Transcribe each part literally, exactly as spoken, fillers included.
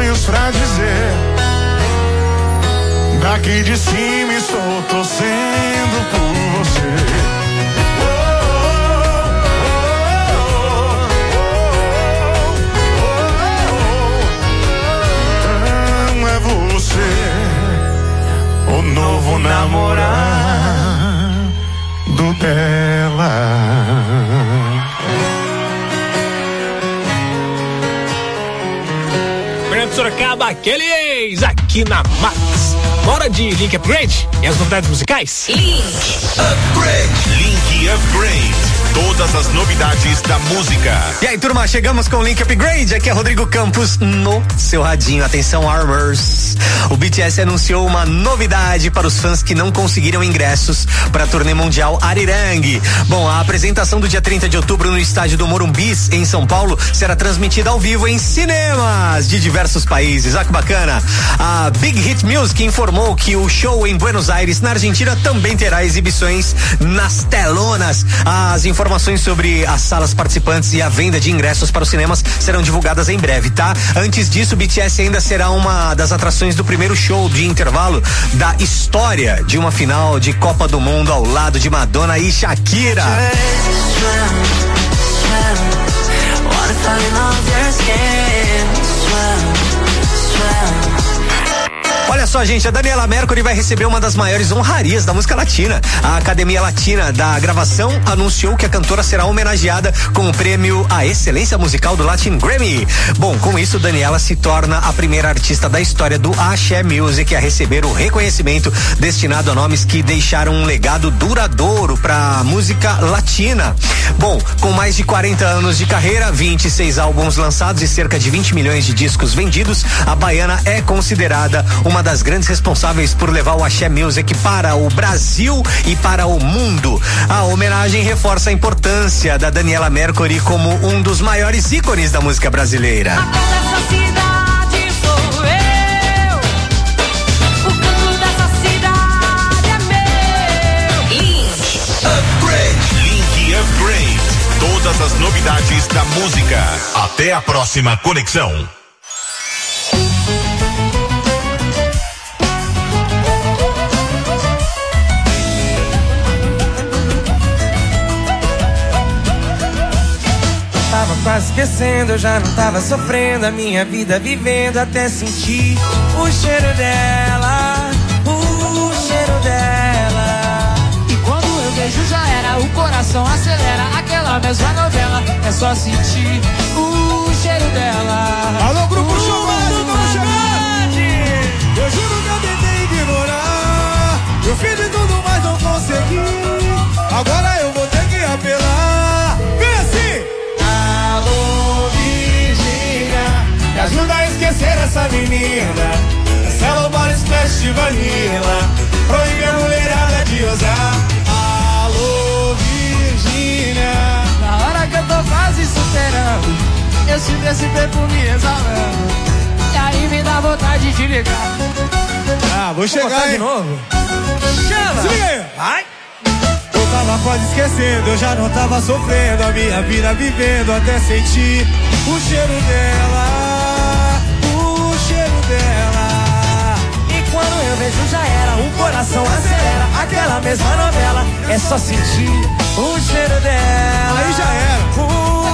sonhos pra dizer. Daqui de cima estou torcendo por você. O novo namorado dela. Fernando Sorocaba, aquele ex, aqui na Max. Bora de Link Upgrade e as novidades musicais? Link Upgrade. Link Upgrade. Todas as novidades da música. E aí, turma, chegamos com o Link Upgrade. Aqui é Rodrigo Campos no seu radinho. Atenção, Armors. O B T S anunciou uma novidade para os fãs que não conseguiram ingressos para a turnê mundial Arirang. Bom, a apresentação do dia trinta de outubro no estádio do Morumbi, em São Paulo, será transmitida ao vivo em cinemas de diversos países. Olha que bacana. A Big Hit Music informou que o show em Buenos Aires, na Argentina, também terá exibições nas telonas. As informações Informações sobre as salas participantes e a venda de ingressos para os cinemas serão divulgadas em breve, tá? Antes disso, o B T S ainda será uma das atrações do primeiro show de intervalo da história de uma final de Copa do Mundo ao lado de Madonna e Shakira. Olha só, gente, a Daniela Mercury vai receber uma das maiores honrarias da música latina. A Academia Latina da Gravação anunciou que a cantora será homenageada com o prêmio à excelência musical do Latin Grammy. Bom, com isso, Daniela se torna a primeira artista da história do Axé Music a receber o reconhecimento destinado a nomes que deixaram um legado duradouro para a música latina. Bom, com mais de quarenta anos de carreira, vinte e seis álbuns lançados e cerca de vinte milhões de discos vendidos, a baiana é considerada uma das grandes responsáveis por levar o Axé Music para o Brasil e para o mundo. A homenagem reforça a importância da Daniela Mercury como um dos maiores ícones da música brasileira. Dessa cidade sou eu, o canto dessa cidade é meu. Link Upgrade. Link Upgrade. Todas as novidades da música. Até a próxima conexão. Tava quase esquecendo, eu já não tava sofrendo a minha vida vivendo até sentir o cheiro dela, o cheiro dela. E quando eu vejo já era, o coração acelera, aquela mesma novela, é só sentir o cheiro dela. Alô, grupo Chumado, vamos chegar! Eu juro que eu tentei ignorar, eu fiz de tudo, mas não consegui. Agora eu vou ter que apelar. Vem assim! Alô, Virgínia, me ajuda a esquecer essa menina. Cancela o body splash de vanilla, proíbe a mulherada de usar. Alô, Virgínia, Na hora que eu tô quase superando, eu sinto esse perfume exalando, e aí me dá vontade de ligar. Ah, vou chegar, botar hein? de novo. Chama! Se liga aí! Vai! Eu tava quase esquecendo, eu já não tava sofrendo a minha vida vivendo até sentir o cheiro dela, o cheiro dela. E quando eu vejo já era, o coração acelera, aquela mesma novela, é só sentir o cheiro dela. Aí já era. Uh,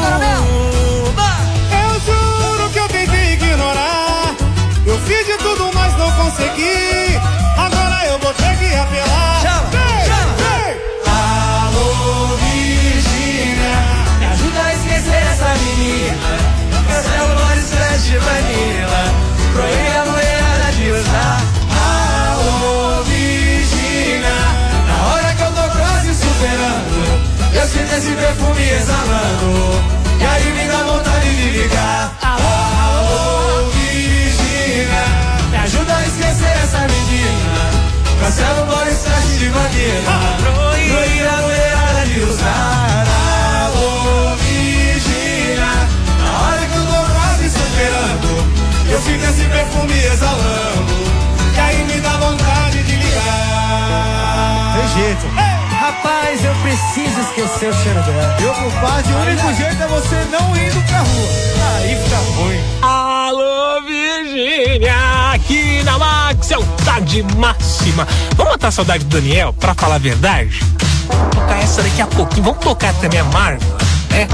eu juro que eu tentei ignorar, eu fiz de tudo, mas não consegui. Agora eu vou ter que apelar. Chama, vem, chama, vem. Alô, Virgínia, me ajuda a esquecer essa menina. Cancela o body splash de vanilla, proíbe a mulherada de usar. Alô, Virgínia, na hora que eu tô quase superando, eu sinto esse perfume exalando, e aí me dá vontade de ligar. Alô, Virgínia, me ajuda a esquecer essa menina. Cancela o body splash de vanilla, proíbe a mulherada de usar. Alô, Virgínia, na hora que eu tô quase superando, eu fico esse perfume exalando, e aí me dá vontade de ligar. Tem jeito. Rapaz, eu preciso esquecer esquecer o cheiro dela. Eu, compadre, o único jeito é você não indo pra rua. Aí fica ruim. Alô, Virgínia, aqui na Max, saudade máxima. Vamos matar a saudade do Daniel, pra falar a verdade? Vamos tocar essa daqui a pouquinho. Vamos tocar também a Marvel, né?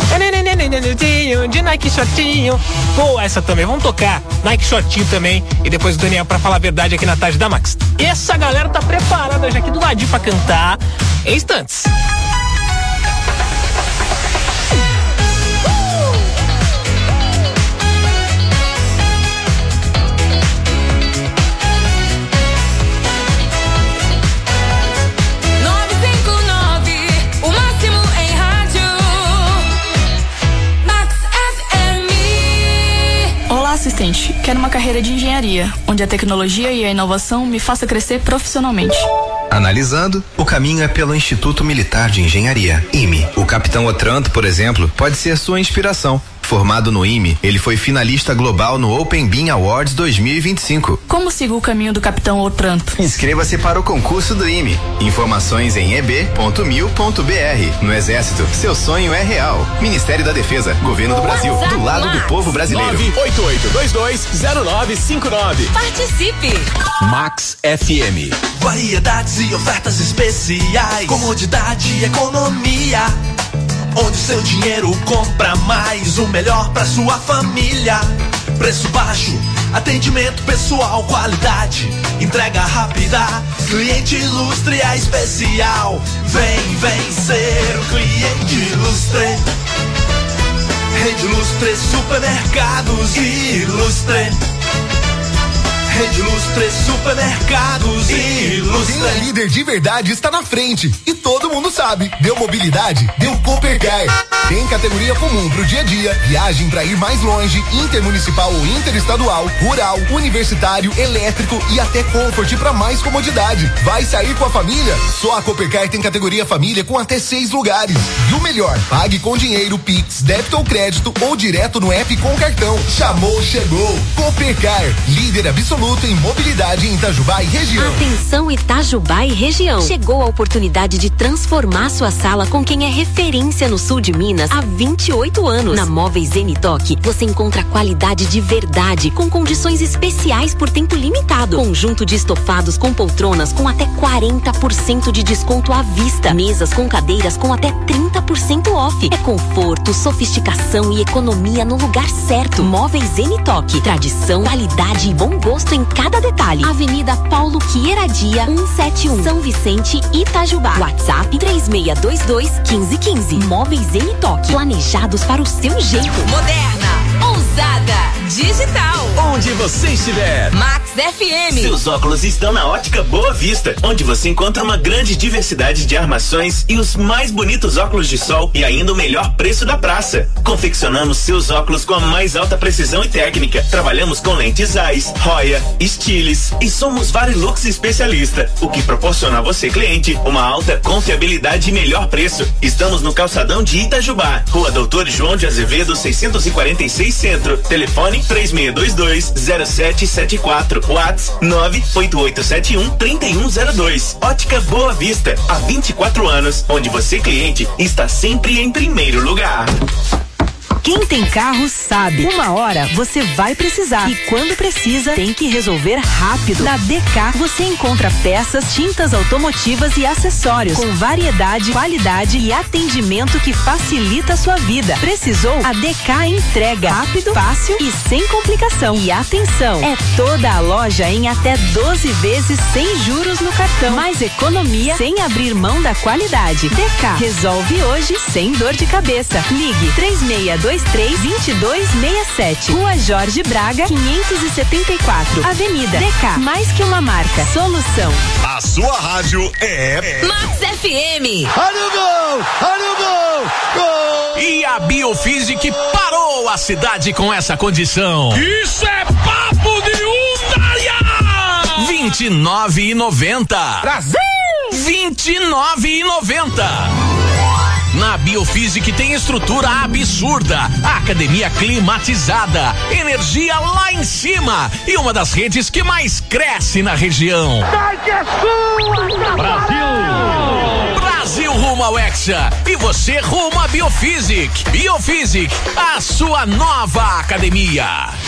De Nike Shotinho. Pô, essa também, vamos tocar Nike Shotinho também. E depois o Daniel pra falar a verdade aqui na tarde da Max. Essa galera tá preparada já aqui do ladinho pra cantar em instantes. Assistente, quero uma carreira de engenharia, onde a tecnologia e a inovação me faça crescer profissionalmente. Analisando, o caminho é pelo Instituto Militar de Engenharia, I M E. O capitão Otranto, por exemplo, pode ser sua inspiração. Formado no I M E, ele foi finalista global no Open Beam Awards dois mil e vinte e cinco. Como sigo o caminho do capitão Otranto? Inscreva-se para o concurso do I M E. Informações em e b ponto mil ponto b r. No Exército, seu sonho é real. Ministério da Defesa, Governo do Brasil, do lado do povo brasileiro. nove oito oito dois dois zero nove cinco nove. Participe! Max F M. Variedades e ofertas especiais, comodidade e economia, onde seu dinheiro compra mais, o melhor pra sua família. Preço baixo, atendimento pessoal, qualidade, entrega rápida, cliente ilustre é especial. Vem, vem ser o cliente ilustre. Rede Ilustre Supermercados Ilustre. Rede Ilustre Supermercados Ilustre. Quem é líder de verdade está na frente e todo mundo sabe. Deu mobilidade, deu Coopercar. Tem categoria comum pro dia a dia, viagem pra ir mais longe, intermunicipal ou interestadual, rural, universitário, elétrico e até Comfort pra mais comodidade. Vai sair com a família? Só a Coopercar tem categoria família com até seis lugares. E o melhor, pague com dinheiro, Pix, débito ou crédito ou direto no app com cartão. Chamou, chegou. Coopercar, líder absoluto em mobilidade em Itajubá e região. Atenção Itajubá e região. Chegou a oportunidade de transformar sua sala com quem é referência no sul de Minas há vinte e oito anos. Na Móveis Zenitoque, você encontra qualidade de verdade, com condições especiais por tempo limitado. Conjunto de estofados com poltronas com até quarenta por cento de desconto à vista. Mesas com cadeiras com até trinta por cento off. É conforto, sofisticação e economia no lugar certo. Móveis Zenitoque. Tradição, qualidade e bom gosto em cada detalhe. Avenida Paulo Quieradia, cento e setenta e um, São Vicente, Itajubá. WhatsApp três seis dois dois, um cinco um cinco. Móveis Zenitoque. Planejados para o seu jeito. Moderna, ousada, digital. Onde você estiver. Max F M. Seus óculos estão na Ótica Boa Vista, onde você encontra uma grande diversidade de armações e os mais bonitos óculos de sol e ainda o melhor preço da praça. Confeccionamos seus óculos com a mais alta precisão e técnica. Trabalhamos com lentes Zeiss, Roya, Stiles e somos Varilux especialista, o que proporciona a você, cliente, uma alta confiabilidade e melhor preço. Estamos no calçadão de Itajubá, Rua Doutor João de Azevedo, seiscentos e quarenta e seis Centro. Telefone três seis dois dois, zero sete sete quatro. WhatsApp nove oito oito sete um, três um zero dois. Ótica Boa Vista, há vinte e quatro anos, onde você, cliente, está sempre em primeiro lugar. Quem tem carro sabe, uma hora você vai precisar e quando precisa tem que resolver rápido. Na D K você encontra peças, tintas automotivas e acessórios com variedade, qualidade e atendimento que facilita a sua vida. Precisou? A D K entrega rápido, fácil e sem complicação. E atenção, é toda a loja em até doze vezes sem juros no cartão. Mais economia sem abrir mão da qualidade. D K resolve hoje sem dor de cabeça. Ligue três seis dois três, dois dois seis sete. Rua Jorge Braga, quinhentos e setenta e quatro. Avenida D K. Mais que uma marca. Solução. A sua rádio é Max F M. Olha o gol! Olha o gol! Gol! E a Biofísica parou a cidade com essa condição. Isso é papo de Undaia! vinte e nove e noventa. Brasil! vinte e nove e noventa. Na Biofísica tem estrutura absurda, academia climatizada, energia lá em cima e uma das redes que mais cresce na região. Sai que é sua, Brasil! Brasil rumo ao Hexa e você rumo a Biofísic. Biofísic, a sua nova academia.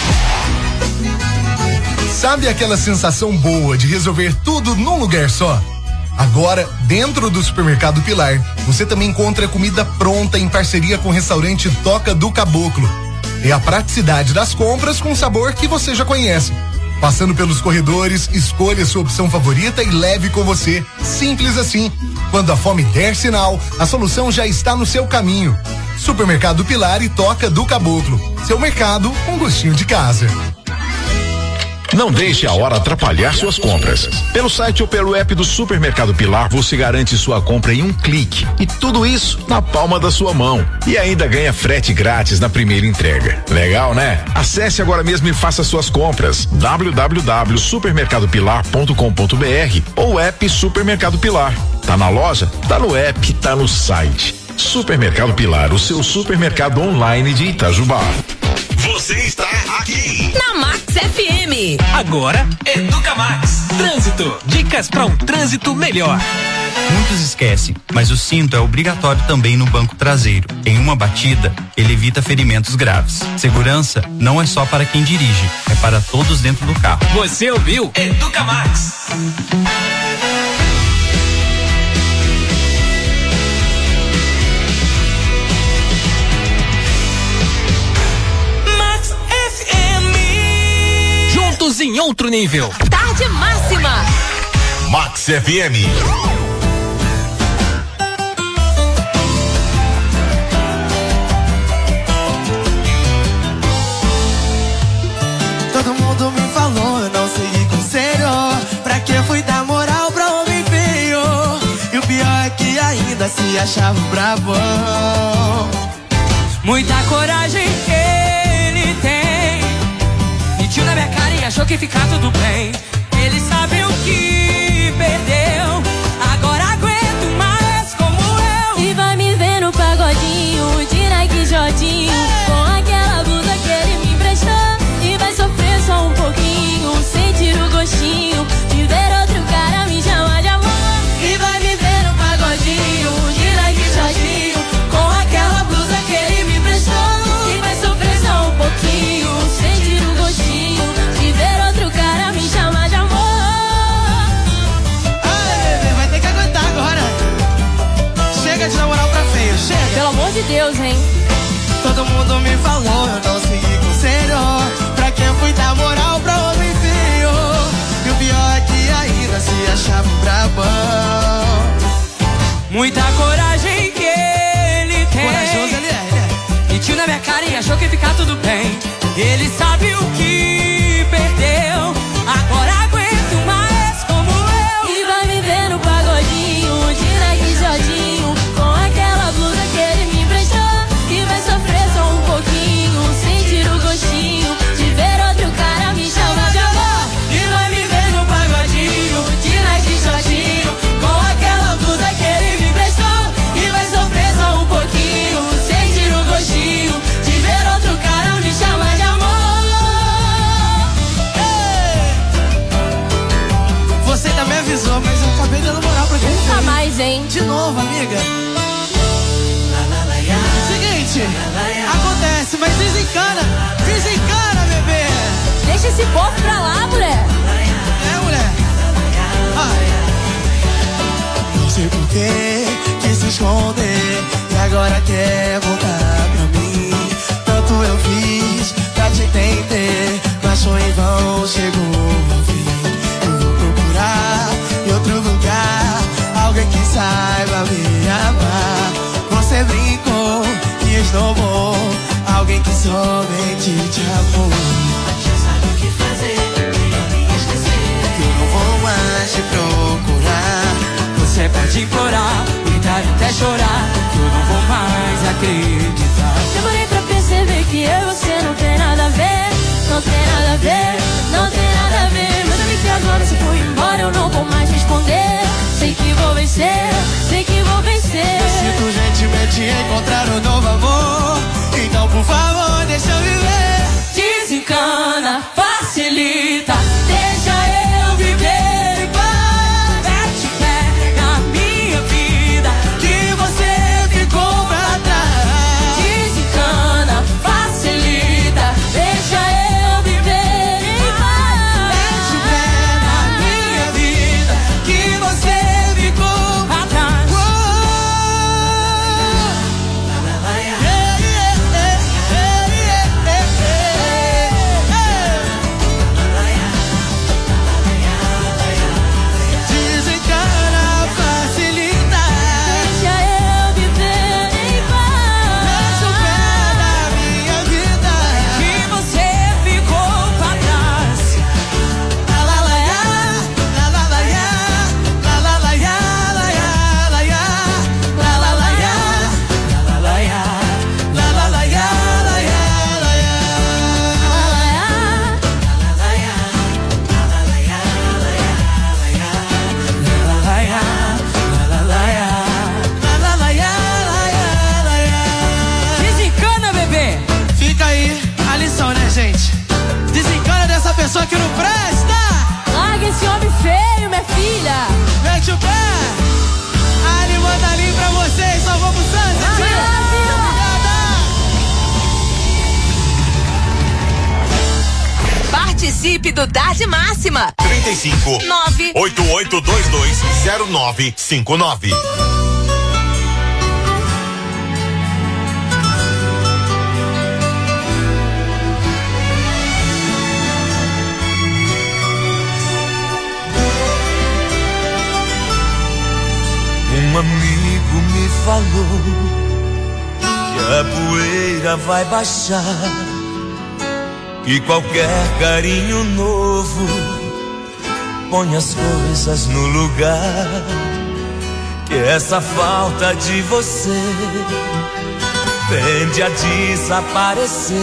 Sabe aquela sensação boa de resolver tudo num lugar só? Agora, dentro do Supermercado Pilar, você também encontra comida pronta em parceria com o restaurante Toca do Caboclo. É a praticidade das compras com sabor que você já conhece. Passando pelos corredores, escolha sua opção favorita e leve com você. Simples assim. Quando a fome der sinal, a solução já está no seu caminho. Supermercado Pilar e Toca do Caboclo. Seu mercado com gostinho de casa. Não deixe a hora atrapalhar suas compras. Pelo site ou pelo app do Supermercado Pilar, você garante sua compra em um clique. E tudo isso na palma da sua mão. E ainda ganha frete grátis na primeira entrega. Legal, né? Acesse agora mesmo e faça suas compras. w w w ponto supermercado pilar ponto com ponto b r ou app Supermercado Pilar. Tá na loja? Tá no app, tá no site. Supermercado Pilar, o seu supermercado online de Itajubá. Você está aqui na Max F M. Agora, Educa Max. Trânsito. Dicas para um trânsito melhor. Muitos esquecem, mas o cinto é obrigatório também no banco traseiro. Em uma batida, ele evita ferimentos graves. Segurança não é só para quem dirige, é para todos dentro do carro. Você ouviu? Educa Max. Em outro nível. Tarde máxima. Max F M. Todo mundo me falou, eu não segui conselho. Pra que fui dar moral pra homem feio? E o pior é que ainda se achava brabão. Muita coragem ele tem. Mentiu na minha cara e achou que fica tudo bem. Ele sabe o que perdeu. Agora aguento mais como eu. E vai me ver no pagodinho de Nike Jordinho, com aquela blusa que ele me emprestou. E vai sofrer só um pouquinho, sentir o gostinho de ver outro cara me chamar de amor. E vai me ver no pagodinho de Nike Jordinho, com aquela blusa que ele me emprestou. E vai sofrer só um pouquinho, sentir o gostinho de ver outro cara me chamar de amor. Ai, bebê, vai ter que aguentar agora. Chega de namorar pra feio, chega. Pelo amor de Deus, hein? Todo mundo me falou, eu não segui conselho. Pra quem fui dar moral pra homem feio. E o pior é que ainda se achava brabão. Muita coragem que ele tem. Corajoso ele é, ele é. Mentiu na minha cara e achou que ia ficar tudo bem. Ele sabe o que perdeu. Agora aguento mais como eu. E vai me ver no pagodinho de Nike Jordinho, com aquela blusa que ele me emprestou. E vai sofrer só um pouquinho, sentir o gostinho de ver outro cara me chamar de amor. E vai me ver no pagodinho de Nike Jordinho, com aquela blusa que ele me emprestou. E vai sofrer só um pouquinho, sentir o gostinho de ver outro cara me chamar de amor. Você também avisou, mas eu acabei dando moral pra quem Nunca fez. mais, hein? De novo, amiga. Seguinte, acontece, mas desencana. Desencana, bebê. Deixa esse povo pra lá, mulher. É, mulher. Ai. Não sei por que quis se esconder e agora quer voltar pra mim. Tanto eu fiz pra te entender, mas foi em vão, chegou ao fim. Eu vou procurar em outro lugar alguém que saiba me amar. Você brincou e esnobou alguém que somente te amou. Já sabe o que fazer, melhor me esquecer. Que eu não vou mais te procurar. Você pode implorar, gritar e até chorar, que eu não vou mais acreditar. Demorei pra perceber que eu e você não tem nada a ver. Não tem nada a ver, não tem nada a ver. Mas eu vi que agora você foi embora, eu não vou mais responder. Sei que vou vencer, sei que vou vencer. Sinto gentilmente encontrar um novo amor. Então por favor deixa eu viver. Desencana, facilita, deixa eu viver. Mete pé na minha vida, Participe do Tarde Máxima. trinta e cinco, nove oito oito dois dois zero nove cinco nove. Um amigo me falou que a poeira vai baixar, que qualquer carinho novo põe as coisas no lugar, que essa falta de você tende a desaparecer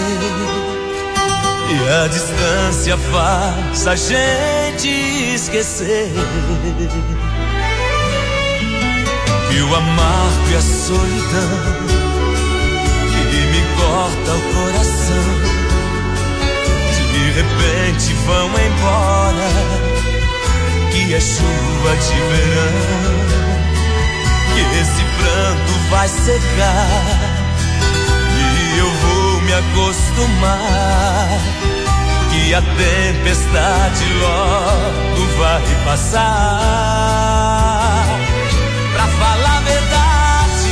e a distância faz a gente esquecer que o amargo e a solidão que me corta o coração de repente vão embora, que é chuva de verão, que esse pranto vai secar e eu vou me acostumar, que a tempestade logo vai passar. Pra falar a verdade,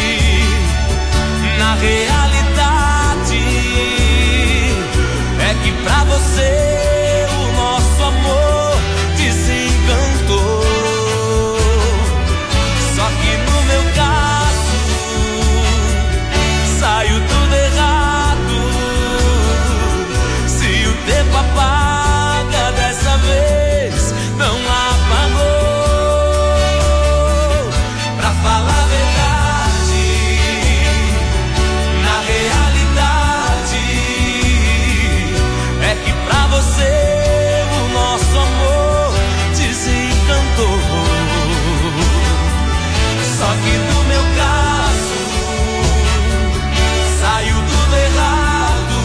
na realidade, é que pra você o nosso amor desencantou. Só que no meu caso saiu tudo errado. Se o tempo apaga dessa vez, não apagou. Pra falar a verdade, na realidade, é que pra você o nosso amor desencantou. Só que no meu caso saiu tudo errado.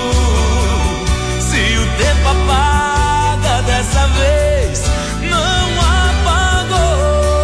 Se o tempo apaga dessa vez, não apagou.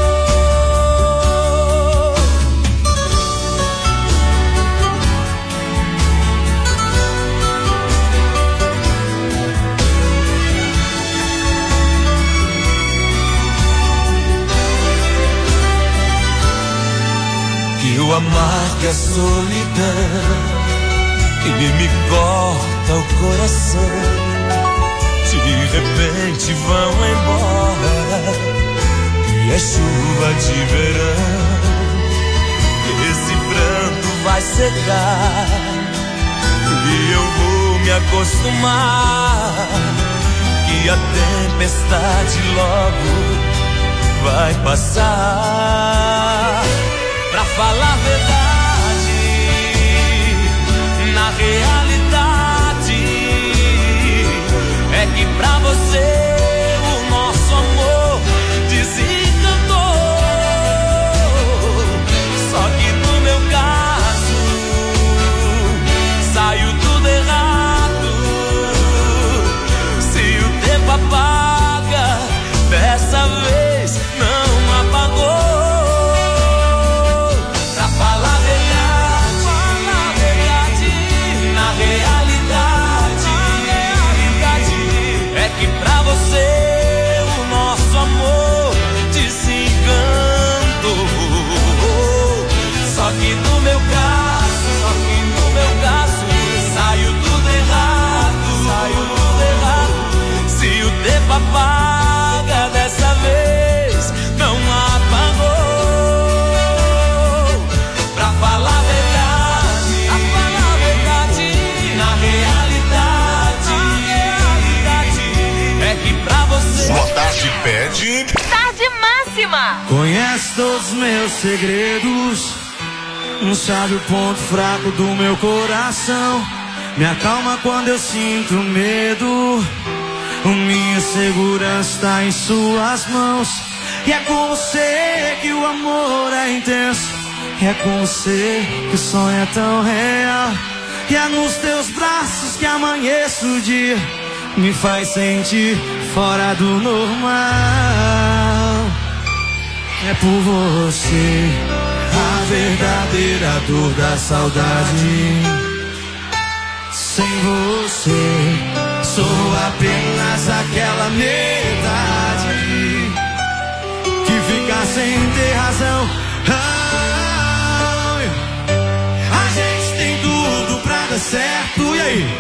Que o amargo e a solidão que me corta o coração de repente vão embora, que é chuva de verão, que esse pranto vai secar e eu vou me acostumar, que a tempestade logo vai passar. Pra falar a verdade, na realidade, é que pra você o nosso amor desencantou. Só que no meu caso saiu tudo errado. Se o tempo apaga dessa vez, não apagou. O nosso amor desencantou. Só que no meu caso, só que no meu caso saiu tudo errado, saiu tudo errado. Se o tempo apaga dessa vez, não apagou. Pra falar a verdade, pra falar a verdade, na realidade, é que pra você Boa tarde, pede. Tarde Máxima. Conhece todos os meus segredos, não sabe o ponto fraco do meu coração. Me acalma quando eu sinto medo, minha segurança está em suas mãos. E é com você que o amor é intenso, e é com você que o sonho é tão real. E é nos teus braços que amanheço o dia, me faz sentir fora do normal. É por você a verdadeira dor da saudade. Sem você sou apenas apenas aquela metade que fica sem ter razão. Ah, a gente tem tudo pra dar certo, e aí?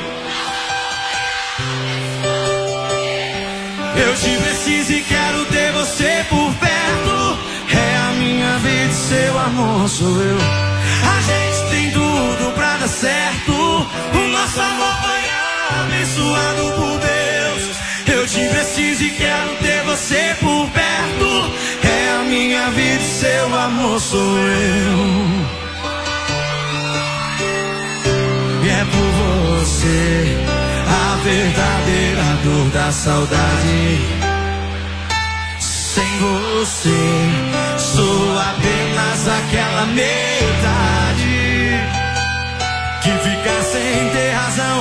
Eu te preciso e quero ter você por perto. É a minha vida e seu amor sou eu. A gente tem tudo pra dar certo. O nosso amor foi abençoado por Deus. Eu te preciso e quero ter você por perto. É a minha vida e seu amor sou eu. E é por você a verdadeira dor da saudade. Sem você sou apenas aquela metade que fica sem ter razão.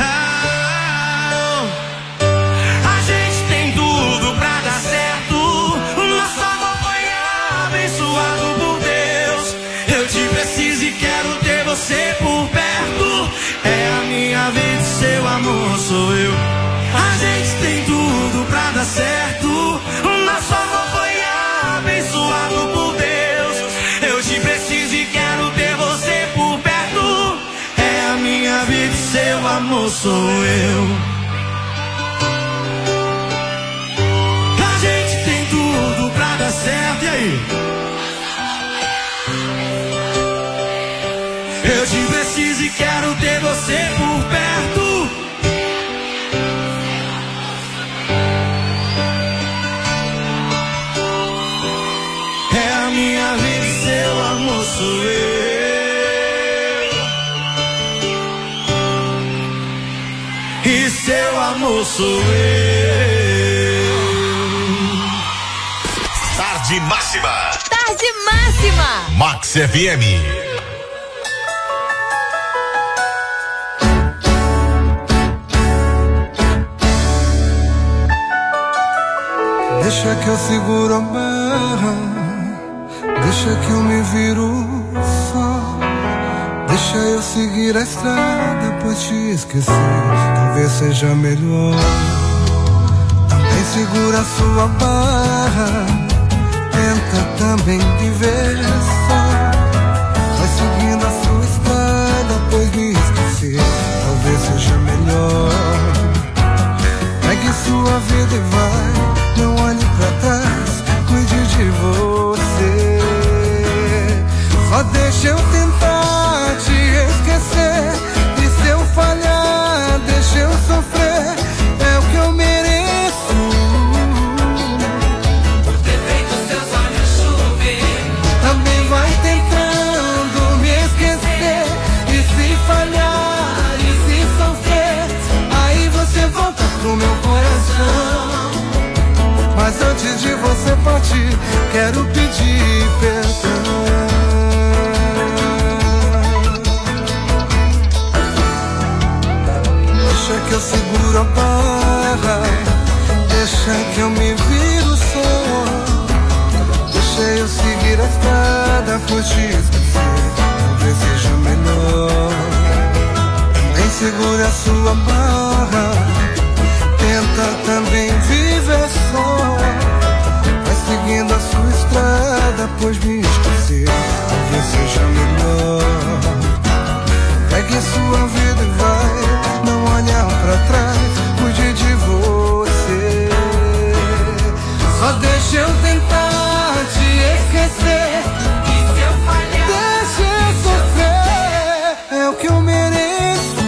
Ah, a gente tem tudo pra dar certo. O nosso amor foi abençoado por Deus. Eu te preciso e quero ter você por perto. É a minha vida e seu amor sou eu. A gente tem tudo pra dar certo. O nosso amor foi abençoado por Deus. Eu te preciso e quero ter você por perto. É a minha vida e seu amor sou eu. A gente tem tudo pra dar certo, e aí? Eu te preciso e quero ter você por perto. É a minha vida e seu amor sou eu. E seu amor sou eu. Tarde Máxima. Tarde Máxima. Max F M. Deixa que eu seguro a barra, deixa que eu me viro só. Deixa eu seguir a estrada, pois te esquecer talvez seja melhor. Também segura a sua barra, tenta também viver só. Vai seguindo a sua estrada, pois me esquecer talvez seja melhor. Pegue sua vida e vai. Não olhe pra trás, cuide de você. Só deixa eu tentar te esquecer. E se eu falhar, deixa eu sofrer. É o que eu mereço. Por ter feito seus olhos chover. Também vai tentando me esquecer. E se falhar, e se sofrer, aí você volta pro meu coração. Mas antes de você partir, quero pedir perdão. Deixa que eu seguro a barra, deixa que eu me viro só. Deixa eu seguir a estrada, pois te esquecer talvez seja melhor. Também segure a sua barra, tenta também viver só. Vai seguindo a sua estrada, pois me esquecer talvez seja melhor. Pegue sua vida e vai, não olhar pra trás, cuide de você. Só deixa eu tentar te esquecer. E se eu falhar, deixa eu sofrer. É o que eu mereço.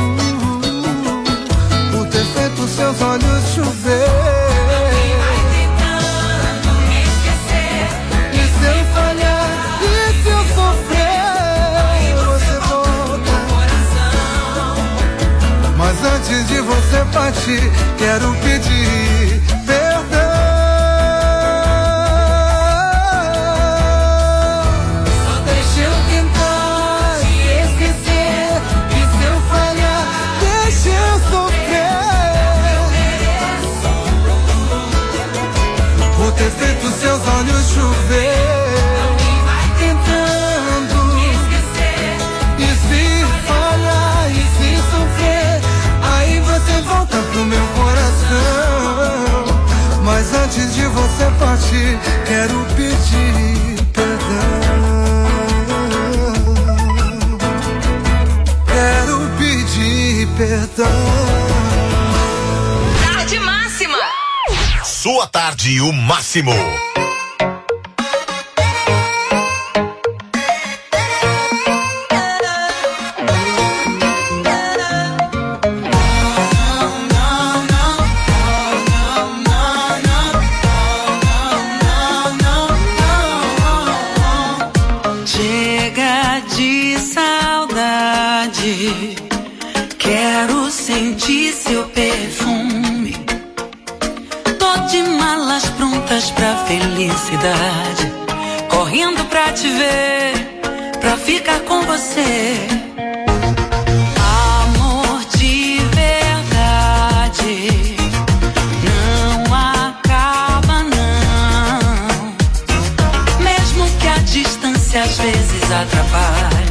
Por ter feito seus olhos chover. Alguém vai tentando me esquecer. E se eu falhar, e se eu sofrer, aí você volta pro coração. Mas antes de você partir, quero pedir perdão. Só deixa eu tentar te esquecer. E se eu falhar, deixa eu sofrer. Por ter feito seus olhos chover. Alguém vai tentando me esquecer. E se falhar, e se sofrer, aí você volta pro meu coração. sorte, quero pedir perdão. Quero pedir perdão. Tarde Máxima. Sua tarde, o máximo. Chega de saudade, quero sentir seu perfume. Tô de malas prontas pra felicidade, correndo pra te ver, pra ficar com você. Amor de verdade não acaba não, mesmo que a distância às vezes atrapalhe.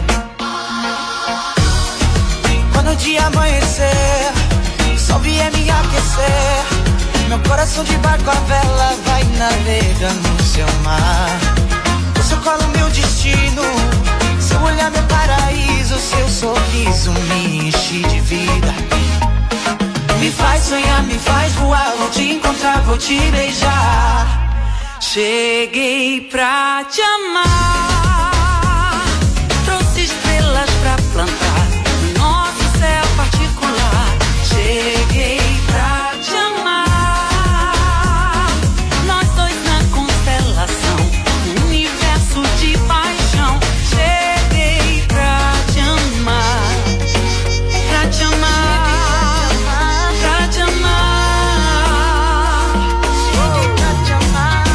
Quando o dia amanhecer, o sol vier me aquecer, meu coração de barco a vela vai navegar no seu mar. O seu colo meu destino, seu olhar meu paraíso, seu sorriso me enche de vida. Me faz sonhar, me faz voar, vou te encontrar, vou te beijar. Cheguei pra te amar, trouxe estrelas pra plantar no nosso céu particular. Cheguei pra te amar, nós dois na constelação, um universo de paixão. Cheguei pra te amar, pra te amar, pra te amar. Cheguei pra te amar.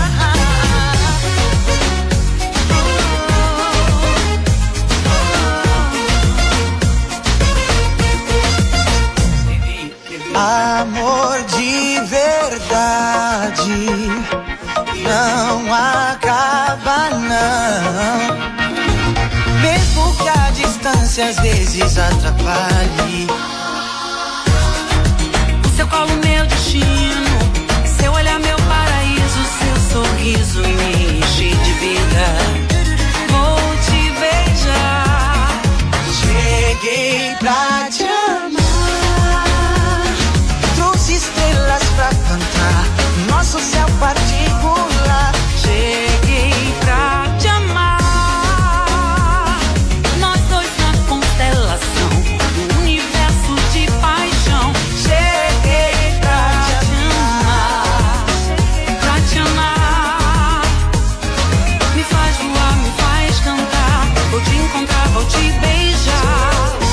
Amor de verdade não acaba não, mesmo que a distância às vezes atrapalhe. O seu colo meu destino, seu olhar meu paraíso, seu sorriso me enche de vida. Vou te beijar. Cheguei pra te amar, trouxe estrelas pra cantar nosso céu particular. Cheguei pra te amar, nós dois na constelação, um universo de paixão. Cheguei pra te amar, pra te amar. Me faz voar, me faz cantar, vou te encontrar, vou te beijar.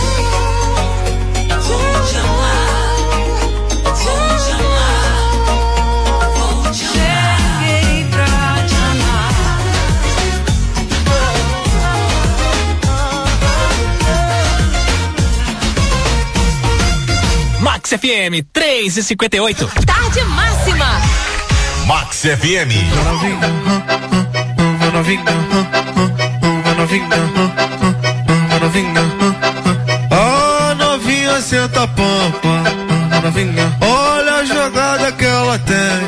Vou te amar, vou te amar, vou te amar. Cheguei pra te amar. Max F M três e cinquenta e oito. Tarde Máxima. Max F M. Ah, novinha, senta a pampa. Olha a jogada que ela tem.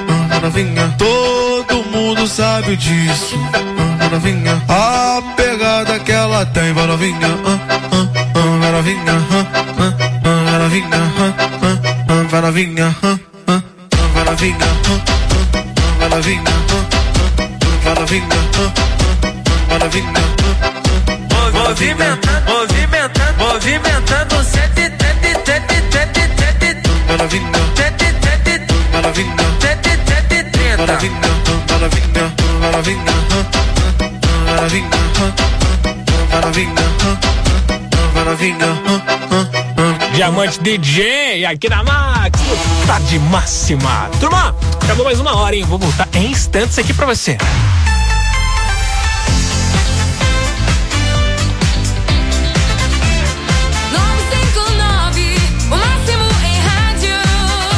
Todo mundo sabe disso. A pegada que ela tem. Vai novinha, vai novinha, vai novinha, vai novinha, vai novinha, vai novinha, vai novinha, vai novinha. Movimentando, movimentando, movimentando, sete, sete, sete, sete, sete. Maravilha, sete, sete, maravilha, sete, sete, trinta. Maravilha, maravilha, maravilha, maravilha, maravilha, maravilha. Diamante D J aqui na Max, Tarde Máxima. Turma, acabou mais uma hora, hein? Vou voltar em instantes aqui pra você.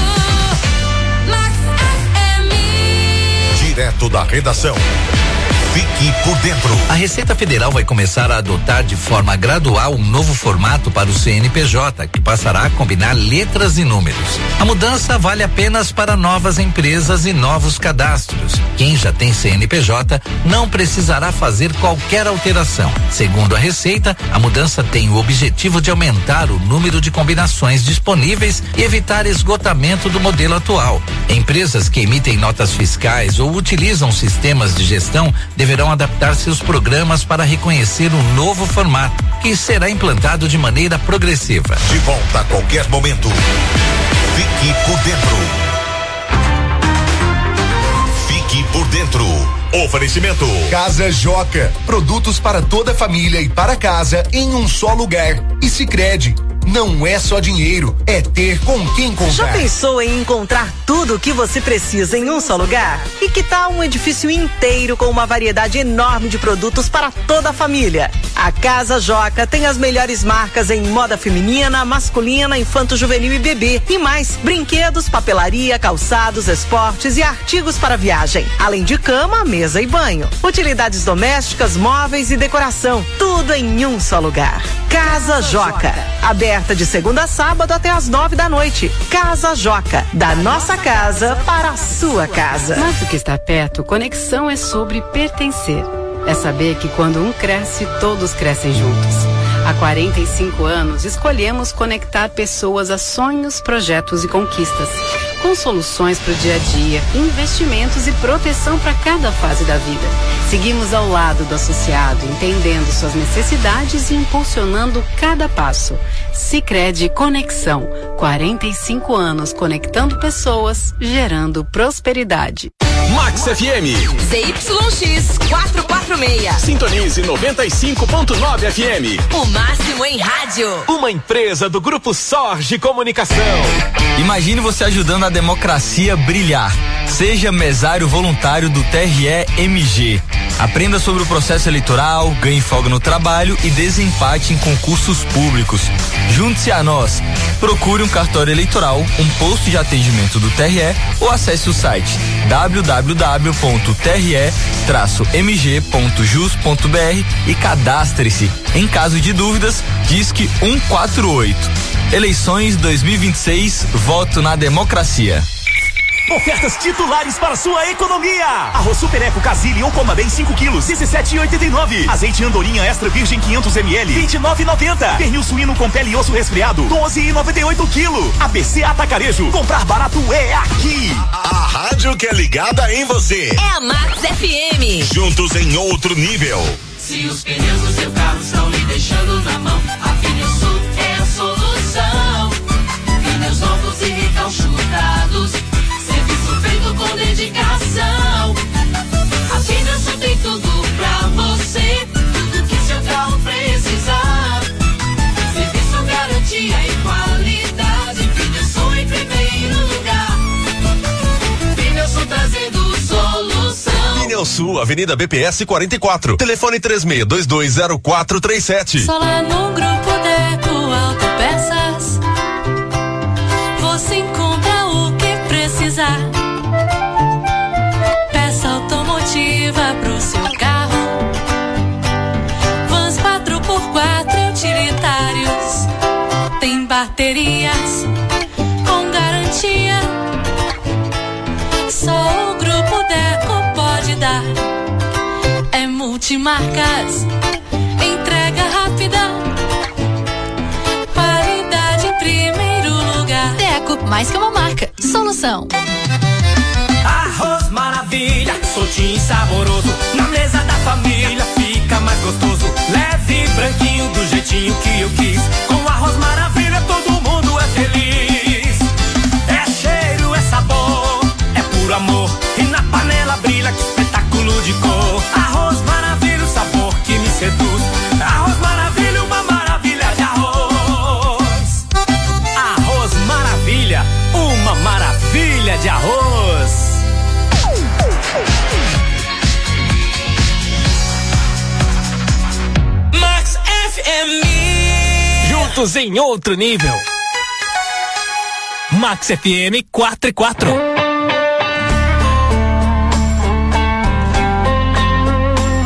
Direto da redação. Fique por dentro. A Receita Federal vai começar a adotar de forma gradual um novo formato para o C N P J, que passará a combinar letras e números. A mudança vale apenas para novas empresas e novos cadastros. Quem já tem C N P J não precisará fazer qualquer alteração. Segundo a Receita, a mudança tem o objetivo de aumentar o número de combinações disponíveis e evitar esgotamento do modelo atual. Empresas que emitem notas fiscais ou utilizam sistemas de gestão deverão adaptar seus programas para reconhecer o novo formato, que será implantado de maneira progressiva. De volta a qualquer momento. Fique por dentro. Fique por dentro. Oferecimento Casa Joca, produtos para toda a família e para casa em um só lugar. E Sicredi, não é só dinheiro, é ter com quem comprar. Já pensou em encontrar tudo o que você precisa em um só lugar? E que tal um edifício inteiro com uma variedade enorme de produtos para toda a família? A Casa Joca tem as melhores marcas em moda feminina, masculina, infanto-juvenil e bebê. E mais, brinquedos, papelaria, calçados, esportes e artigos para viagem. Além de cama, mesa e banho. Utilidades domésticas, móveis e decoração. Tudo em um só lugar. Casa Joca. Aberta de segunda a sábado até às nove da noite. Casa Joca. Da nossa casa para a sua casa. Mais do que estar perto, conexão é sobre pertencer. É saber que quando um cresce, todos crescem juntos. Há quarenta e cinco anos, escolhemos conectar pessoas a sonhos, projetos e conquistas. Com soluções para o dia a dia, investimentos e proteção para cada fase da vida. Seguimos ao lado do associado, entendendo suas necessidades e impulsionando cada passo. Sicredi Conexão. quarenta e cinco anos conectando pessoas, gerando prosperidade. Max F M. Z Y X quatrocentos e quarenta e seis. Sintonize noventa e cinco ponto nove F M. O máximo em rádio. Uma empresa do Grupo Sorge Comunicação. Imagine você ajudando a democracia a brilhar. Seja mesário voluntário do T R E M G. Aprenda sobre o processo eleitoral, ganhe folga no trabalho e desempate em concursos públicos. Junte-se a nós. Procure um cartório eleitoral, um posto de atendimento do T R E ou acesse o site w w w ponto t r e traço m g ponto jus ponto b r e cadastre-se. Em caso de dúvidas, disque um quatro oito. Eleições dois mil e vinte e seis, voto na democracia. Ofertas titulares para sua economia. Arroz Super Eco Casile ou Coma Bem cinco quilos, dezessete e oitenta e nove. Azeite Andorinha Extra Virgem quinhentos mililitros, vinte e nove e noventa. Pernil suíno com pele e osso resfriado, doze e noventa e oito quilo. A B C Atacarejo, comprar barato é aqui. A, a rádio que é ligada em você. É a Max F M. Juntos em outro nível. Se os pneus do seu carro estão lhe deixando na mão, a Pneusul é a solução. Pneus novos e recalchutrados, serviço feito com dedicação. A Pneusul tem tudo pra você, tudo que seu carro precisar. Serviço, garantia e qualidade, Pneusul em primeiro lugar. Pneusul trazendo solução. Pneusul, Avenida B P S quarenta e quatro. Telefone três seis dois dois zero quatro três sete. Só lá no Grupo Deco Autopeças você encontra o que precisar. Peça automotiva pro seu carro, vans quatro por quatro utilitários, tem baterias com garantia. Só o Grupo Deco pode dar. É multimarcas, entrega rápida, qualidade em primeiro lugar. Deco, mais que uma marca, solução. Arroz Maravilha, soltinho e saboroso, na mesa da família fica mais gostoso. Leve e branquinho do jeitinho que eu quis. Com Arroz Maravilha todo mundo é feliz. É cheiro, é sabor, é puro amor. E na panela brilha, que espetáculo de cor. Arroz Maravilha, o sabor que me seduz. Arroz Maravilha, uma maravilha de arroz. Arroz Maravilha, uma maravilha de arroz. Max F M. Juntos em outro nível. Max F M quatro e quatro.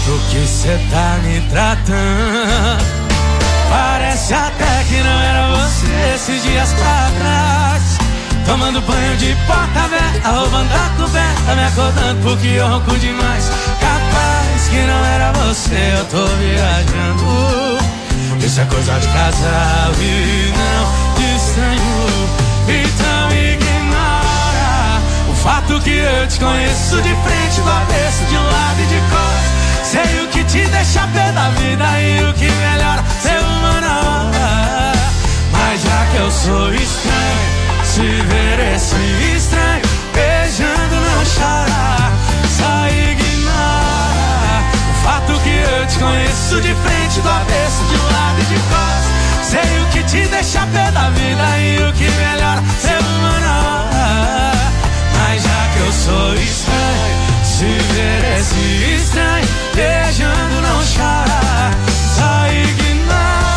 jeito que cê tá me tratando, parece até que não era você esses dias pra trás. Tomando banho de porta aberta, roubando a coberta, me acordando porque eu ronco demais. Capaz que não era você, eu tô viajando. Isso é coisa de casal e não de estranho. Então ignora o fato que eu te conheço de frente, do avesso, de um lado e de costas. Sei o que te deixa pé da vida e o que melhora ser uma na hora. Mas já que eu sou estranho, se ver esse estranho beijando não chorar, só ignora o fato que eu te conheço de frente, do avesso, de um lado e de costas. Sei o que te deixa pé da vida e o que melhora ser uma na hora. Mas já que eu sou estranho, se ver esse estranho beijando não chorar, só ignora.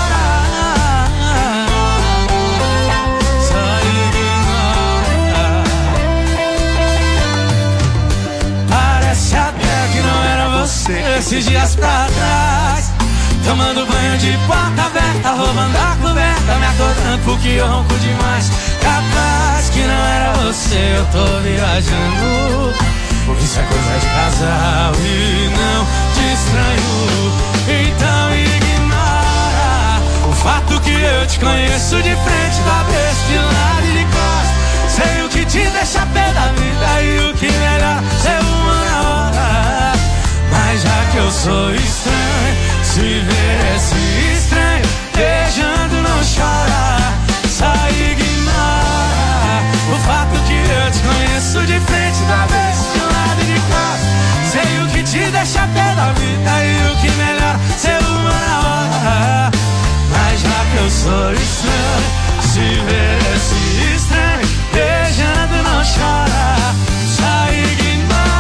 Esses dias pra trás, tomando banho de porta aberta, roubando a coberta, me acordando porque eu ronco demais. Capaz que não era você, eu tô viajando. Isso é coisa de casal e não de estranho. Então ignora o fato que eu te conheço de frente, do avesso, de lado e de costas. Sei o que te deixa pé da vida e o que melhor ser uma na hora. Mas já que eu sou estranho, se ver esse estranho beijando não chora, só ignora o fato que eu te conheço de frente, da vez, de um lado e de costas. Sei o que te deixa pé da vida e o que melhor ser uma na hora. Mas já que eu sou estranho, se ver esse estranho beijando não chora, só ignora.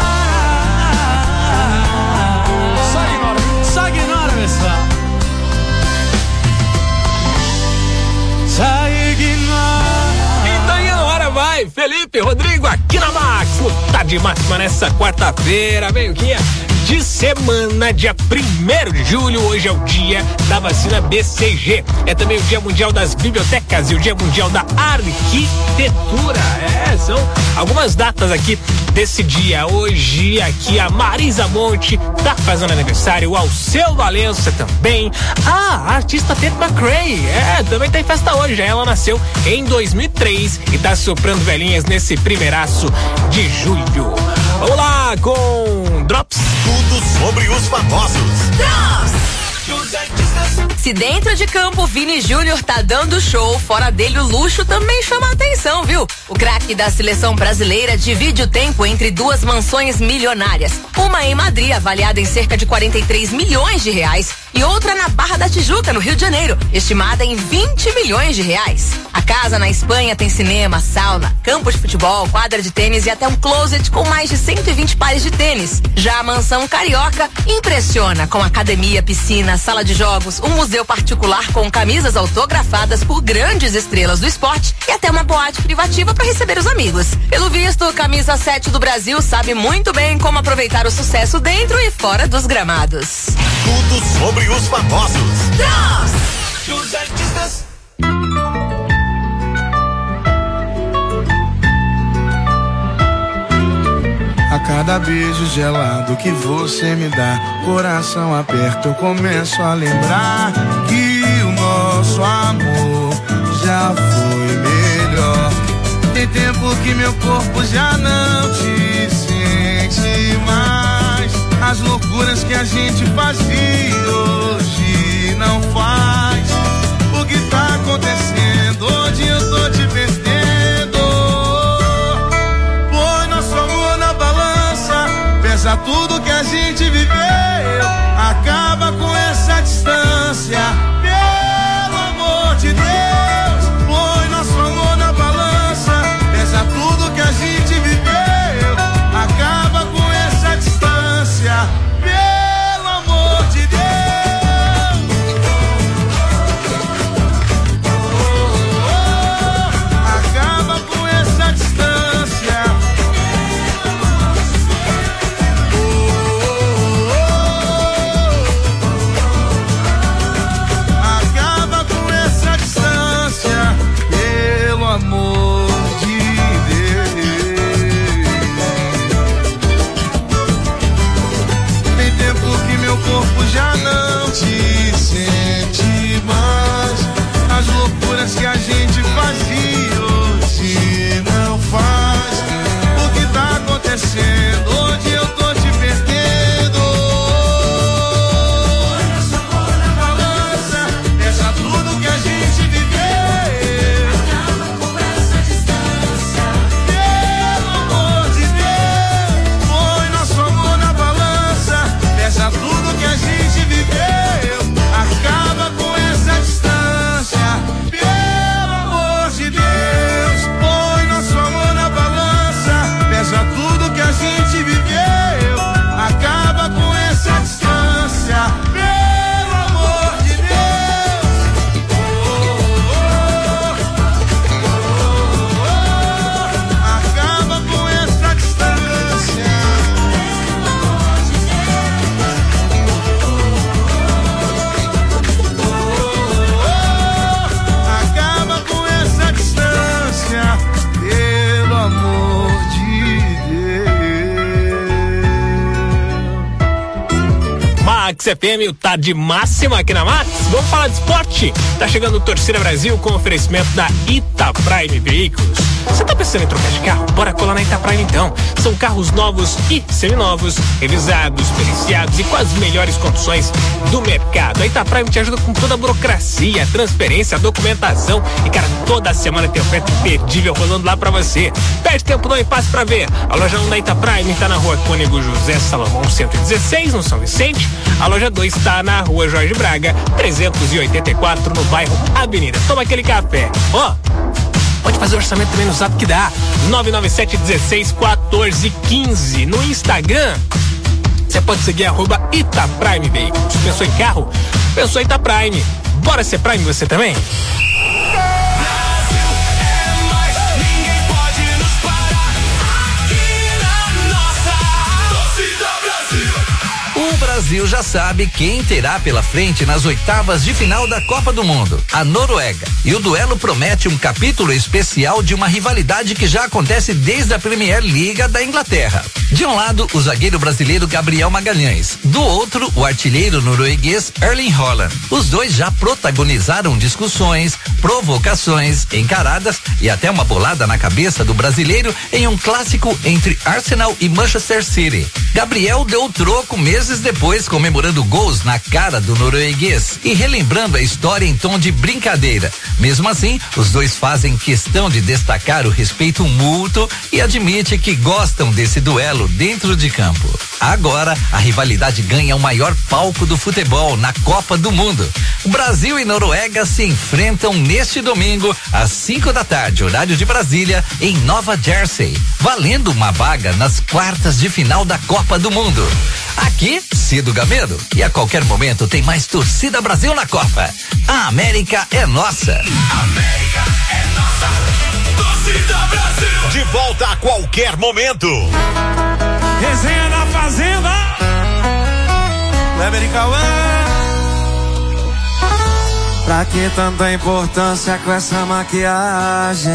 Só ignora, pessoal. Só ignora. Então e a hora vai, Felipe Rodrigo aqui na Máximo. Tá de máxima nessa quarta-feira, meio que de semana, dia primeiro de julho. Hoje é o dia da vacina B C G. É também o Dia Mundial das Bibliotecas e o Dia Mundial da Arquitetura. É, são algumas datas aqui desse dia. Hoje aqui a Marisa Monte tá fazendo aniversário, o Alceu Valença também. Ah, a artista Tate McRae, é, também tá em festa hoje. Ela nasceu em dois mil e três e tá soprando velhinhas nesse primeiraço de julho. Vamos lá com Drops. Tudo sobre os famosos. Se dentro de campo Vini Júnior tá dando show, fora dele o luxo também chama a atenção, viu? O craque da seleção brasileira divide o tempo entre duas mansões milionárias. Uma em Madrid, avaliada em cerca de quarenta e três milhões de reais, e outra na Barra da Tijuca, no Rio de Janeiro, estimada em vinte milhões de reais. A casa na Espanha tem cinema, sauna, campo de futebol, quadra de tênis e até um closet com mais de cento e vinte pares de tênis. Já a mansão carioca impressiona com academia, piscina, sala de jogos, um museu particular com camisas autografadas por grandes estrelas do esporte e até uma boate privativa para receber os amigos. Pelo visto, Camisa sete do Brasil sabe muito bem como aproveitar o sucesso dentro e fora dos gramados. Tudo sobre os famosos. Os artistas. A cada beijo gelado que você me dá, coração aperto, eu começo a lembrar que o nosso amor já foi melhor. Tem tempo que meu corpo já não te sente mais. As loucuras que a gente fazia hoje não faz. O que tá acontecendo? Onde eu tô te perdendo? Põe nosso amor na balança, pesa tudo que a gente viveu, acaba com essa distância, pelo amor de Deus. Põe nosso amor na balança, pesa tudo que a gente viveu, acaba com essa distância, pelo amor de Deus. Acaba com essa distância. Oh, Max F M, o Tarde Máxima aqui na Max. Vamos falar de esporte? Tá chegando o Torcida Brasil com oferecimento da Itaprime Veículos. Você tá pensando em trocar de carro? Bora colar na Itaprime então. São carros novos e seminovos, revisados, periciados e com as melhores condições do mercado. A Itaprime te ajuda com toda a burocracia, a transferência, a documentação e, cara, toda semana tem oferta imperdível rolando lá pra você. Perde tempo não e passe pra ver. A loja um da Itaprime tá na rua Cônego José Salomão cento e dezesseis, no São Vicente. A loja dois tá na rua Jorge Braga trezentos e oitenta e quatro, no bairro Avenida. Toma aquele café. Ó, oh, pode fazer orçamento também no Zap que dá. nove nove sete um seis um quatro um cinco. No Instagram, você pode seguir arroba Itaprime Veículos. Pensou em carro? Pensou em Itaprime. Bora ser Prime você também? O Brasil já sabe quem terá pela frente nas oitavas de final da Copa do Mundo, a Noruega. E o duelo promete um capítulo especial de uma rivalidade que já acontece desde a Premier League da Inglaterra. De um lado, o zagueiro brasileiro Gabriel Magalhães, do outro, o artilheiro norueguês Erling Haaland. Os dois já protagonizaram discussões, provocações, encaradas e até uma bolada na cabeça do brasileiro em um clássico entre Arsenal e Manchester City. Gabriel deu o troco meses depois, comemorando gols na cara do norueguês e relembrando a história em tom de brincadeira. Mesmo assim, os dois fazem questão de destacar o respeito mútuo e admite que gostam desse duelo dentro de campo. Agora, a rivalidade ganha o maior palco do futebol na Copa do Mundo. Brasil e Noruega se enfrentam neste domingo às cinco da tarde, horário de Brasília, em Nova Jersey, valendo uma vaga nas quartas de final da Copa do Mundo. Aqui, Cido Gamedo, e a qualquer momento tem mais Torcida Brasil na Copa. A América é nossa. América é nossa. Torcida Brasil. De volta a qualquer momento. Resenha na Fazenda. Kleber e Cauã. Pra que tanta importância com essa maquiagem?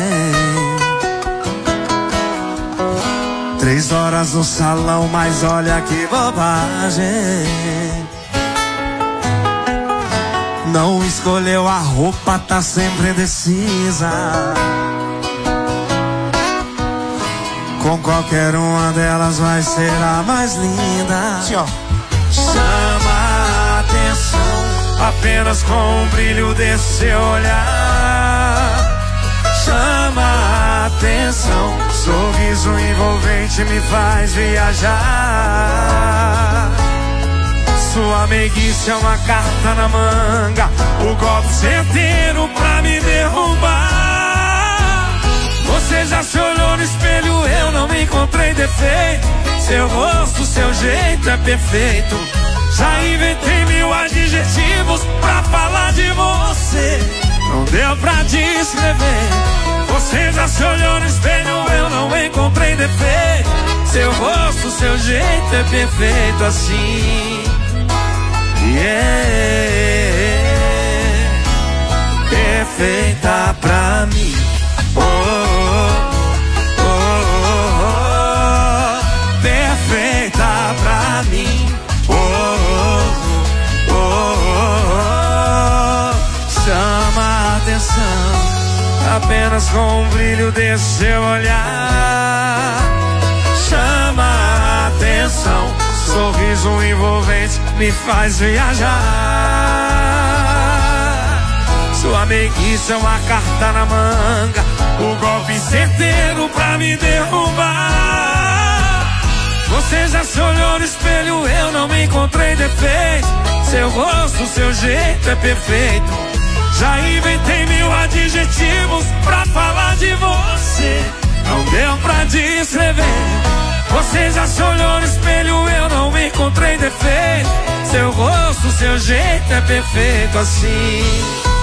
Três horas no salão, mas olha que bobagem. Não escolheu a roupa, tá sempre indecisa. Com qualquer uma delas vai ser a mais linda. Sim, ó. Chama a atenção apenas com o brilho desse seu olhar. Chama a atenção, sorriso envolvente me faz viajar. Sua meiguice é uma carta na manga, o golpe certeiro pra me derrubar. Você já se olhou no espelho, eu não encontrei defeito. Seu rosto, seu jeito é perfeito. Já inventei mil adjetivos pra falar de você. Não deu pra descrever. Você já se olhou no espelho, eu não encontrei defeito. Seu rosto, seu jeito é perfeito assim. Yeah, perfeita pra mim. Oh, oh, oh, oh, oh, perfeita pra mim. Oh, oh, oh, oh, oh, chama a atenção apenas com o brilho desse seu olhar. Chama a atenção, sorriso envolvente me faz viajar. Sua meiguice é uma carta na manga, o golpe certeiro pra me derrubar. Você já se olhou no espelho, eu não encontrei defeito. Seu rosto, seu jeito é perfeito. Já inventei mil adjetivos pra falar de você. Não deu pra descrever. Você já se olhou no espelho, eu não encontrei defeito. Seu rosto, seu jeito é perfeito assim.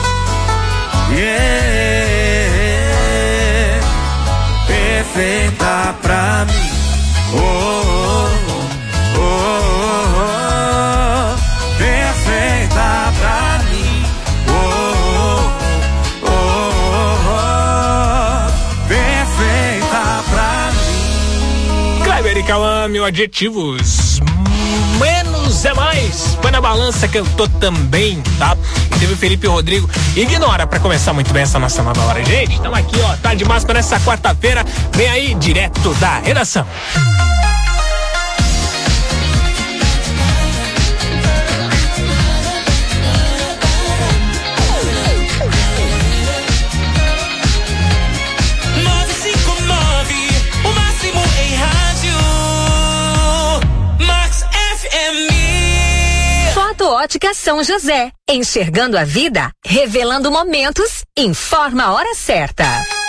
Yeah, perfeita pra mim. Oh, oh, oh, oh, oh, perfeita pra mim. Oh, oh, oh, oh, perfeita pra mim. Kleber e Cauã, mil adjetivos. Menos Zé Mais, põe na balança que eu tô também, tá? E teve o Felipe Rodrigo, ignora pra começar muito bem essa nossa nova hora, gente. Estamos aqui, ó, tá de máscara nessa quarta-feira, vem aí direto da redação. Ótica São José, enxergando a vida, revelando momentos, informa a hora certa.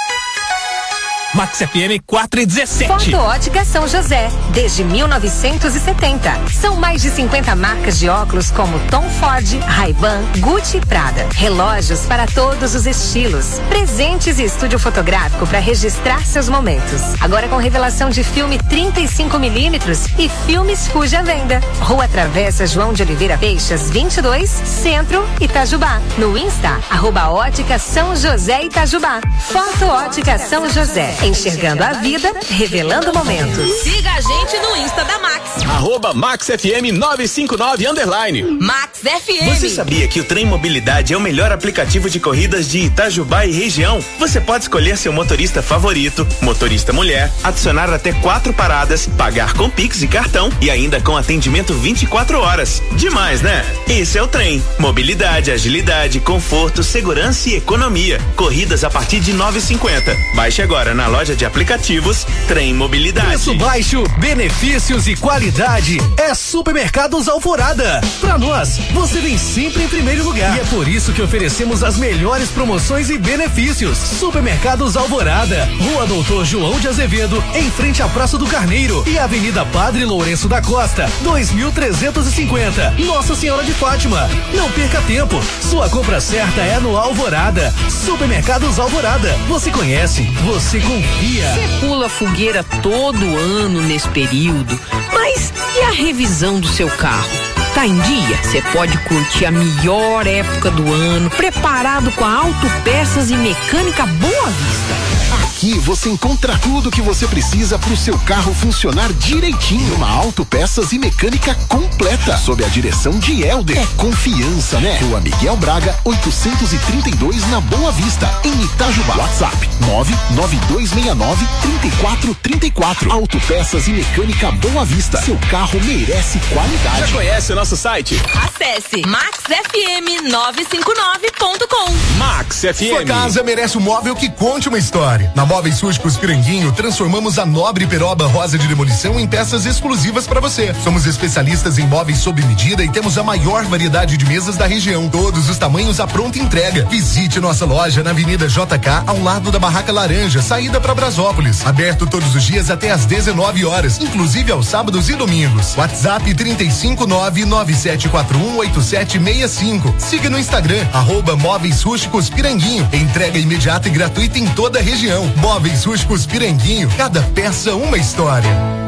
Max F M quatro e dezessete. Foto Ótica São José, desde mil novecentos e setenta. São mais de cinquenta marcas de óculos como Tom Ford, Ray-Ban, Gucci e Prada. Relógios para todos os estilos. Presentes e estúdio fotográfico para registrar seus momentos. Agora com revelação de filme trinta e cinco milímetros e filmes Fuji à venda. Rua Travessa João de Oliveira Peixas, vinte e dois, Centro, Itajubá. No Insta, arroba Ótica São José Itajubá. Foto Ótica São José. Enxergando a vida, revelando momentos. Siga a gente no Insta da Max. Arroba Max F M nove cinco nove underline. Max F M. Você sabia que o Trem Mobilidade é o melhor aplicativo de corridas de Itajubá e região? Você pode escolher seu motorista favorito, motorista mulher, adicionar até quatro paradas, pagar com Pix e cartão e ainda com atendimento vinte e quatro horas. Demais, né? Esse é o Trem. Mobilidade, agilidade, conforto, segurança e economia. Corridas a partir de nove e cinquenta. Baixe agora na loja de aplicativos Trem Mobilidade. Preço baixo, benefícios e qualidade é Supermercados Alvorada. Pra nós, você vem sempre em primeiro lugar. E é por isso que oferecemos as melhores promoções e benefícios. Supermercados Alvorada, Rua Doutor João de Azevedo, em frente à Praça do Carneiro e Avenida Padre Lourenço da Costa, dois mil trezentos e cinquenta. Nossa Senhora de Fátima. Não perca tempo. Sua compra certa é no Alvorada. Supermercados Alvorada. Você conhece, você confia. Você pula fogueira todo ano nesse período, mas e a revisão do seu carro? Tá em dia? Você pode curtir a melhor época do ano, preparado com a Autopeças e Mecânica Boa Vista. Aqui você encontra tudo que você precisa para o seu carro funcionar direitinho. Uma Autopeças e Mecânica completa, sob a direção de Helder. É confiança, né? Rua Miguel Braga, oitocentos e trinta e dois, na Boa Vista, em Itajubá. WhatsApp nove nove dois seis nove, três quatro três quatro. Autopeças e Mecânica Boa Vista. Seu carro merece qualidade. Já conhece o nosso site? Acesse max f m nove cinco nove ponto com. Max F M. Sua casa merece um móvel que conte uma história. Na Móveis Rústicos Piranguinho, transformamos a nobre peroba rosa de demolição em peças exclusivas para você. Somos especialistas em móveis sob medida e temos a maior variedade de mesas da região. Todos os tamanhos à pronta entrega. Visite nossa loja na Avenida J K, ao lado da Barraca Laranja, saída para Brasópolis. Aberto todos os dias até às dezenove horas, inclusive aos sábados e domingos. WhatsApp trinta e cinco nove nove sete quatro um oito sete seis cinco. Siga no Instagram, arroba Móveis Rústicos Piranguinho. Entrega imediata e gratuita em toda a região. Móveis Rústicos Piranguinho, cada peça uma história.